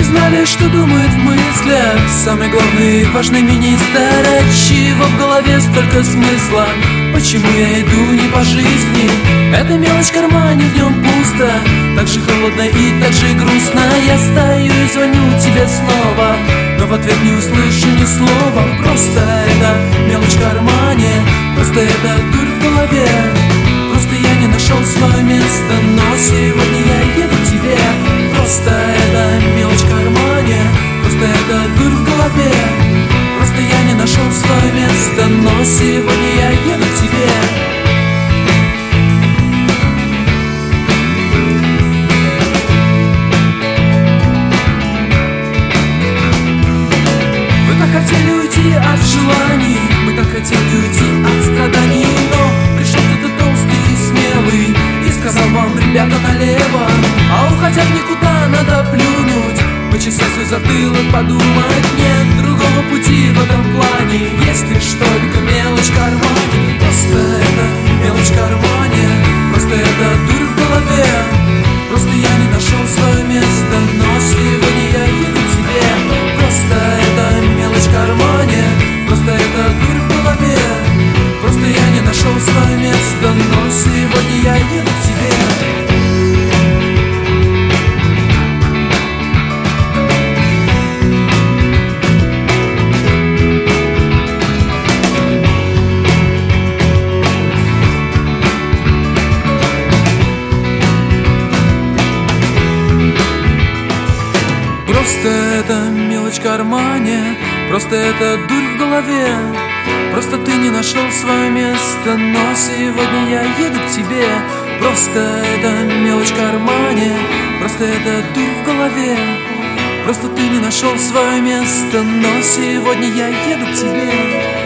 знали, что думает в мыслях самый главный, важный министр? Отчего в голове столько смысла? Почему я иду не по жизни? Эта мелочь в кармане, в нем пусто, так же холодно и так же грустно. Я стою и звоню тебе снова, но в ответ не услышу ни слова. Просто это мелочь в кармане, просто это дурь в голове. Просто я не нашел свое место, но сегодня я еду к тебе. Просто это мелочь в кармане, просто это дурь в голове. Просто я не нашел свое место, но сегодня я еду к тебе. Вы так хотели уйти от желаний, мы так хотели уйти от страданий, но пришел кто-то толстый и смелый и сказал вам: ребята, налево. А уходя в никуда надо плюнуть, почесать свой затылок, подумать: нет другого пути в этом плане. Есть лишь только мелочь в кармане. Просто это мелочь в кармане, просто это дурь в голове. Просто я не нашел свое место, но сегодня я еду к тебе. Просто это мелочь в кармане, просто это дурь в голове. Просто я не нашел свое место, но сегодня я еду к тебе. Просто это мелочь в кармане, просто это дурь в голове. Просто ты не нашел свое место, но сегодня я еду к тебе. Просто это мелочь в кармане, просто это дурь в голове. Просто ты не нашел свое место, но сегодня я еду к тебе.